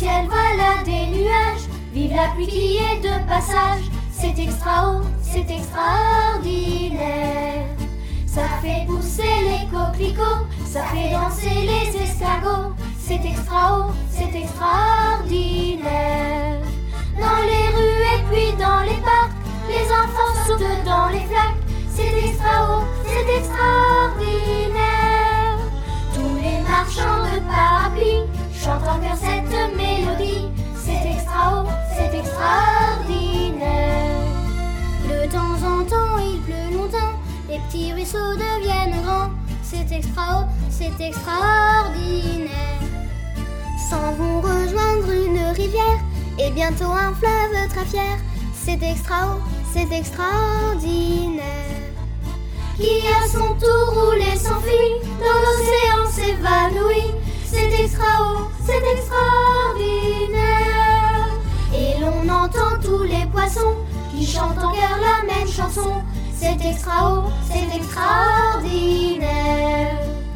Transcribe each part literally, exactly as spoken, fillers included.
ciel, voilà des nuages. Vive la pluie qui est de passage. C'est extra, c'est extraordinaire. Ça fait pousser les coquelicots, ça fait danser les escargots. C'est extra, c'est extraordinaire. Dans les rues et puis dans les parcs, les enfants sautent dans les flaques. C'est extra, c'est extraordinaire. Tous les marchands de parapluies chantent en chœur cette mélodie. C'est extra, c'est extraordinaire. De temps en temps il pleut longtemps, les petits ruisseaux deviennent grands. C'est extra, c'est extraordinaire. S'en vont rejoindre une rivière et bientôt un fleuve très fier. C'est extra, c'est extraordinaire. Qui à son tour roule et s'enfuit, dans l'océan s'évanouit. C'est extra, c'est extraordinaire. Et l'on entend tous les poissons qui chantent en chœur la même chanson. C'est extra, c'est extraordinaire.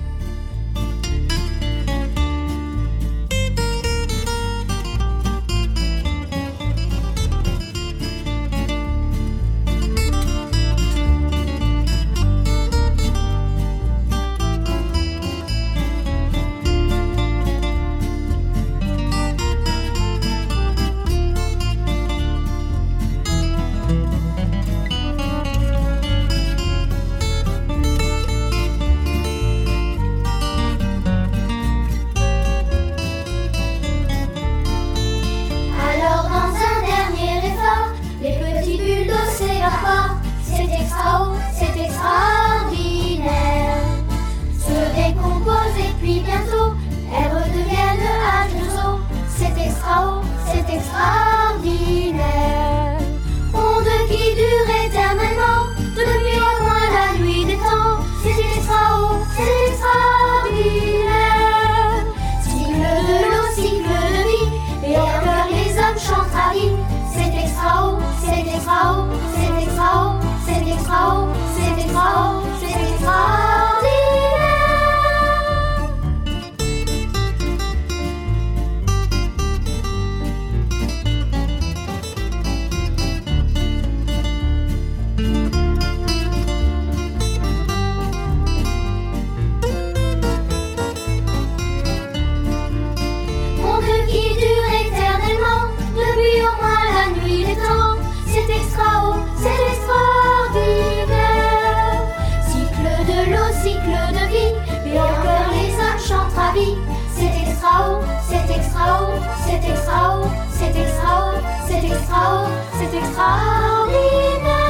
C'est extra, c'est extraordinaire. Se décompose et puis bientôt elles redeviennent H deux O. C'est extra, c'est extraordinaire. Onde qui dure éternellement depuis au moins la nuit des temps. C'est extra, c'est extraordinaire. Cycle de l'eau, cycle de vie, et encore les hommes chantent ravis. C'est extra, c'est extra, c'est extra, c'est extra, c'est extra, c'est extraordinaire. Monde qui dure éternellement depuis au moins la nuit des temps. C'est extra, c'est extraordinaire. Cycle de l'eau, cycle de vie, et encore les hommes chantent ravis. C'est extra, c'est extra, c'est extra, c'est extra, c'est extra, c'est extraordinaire.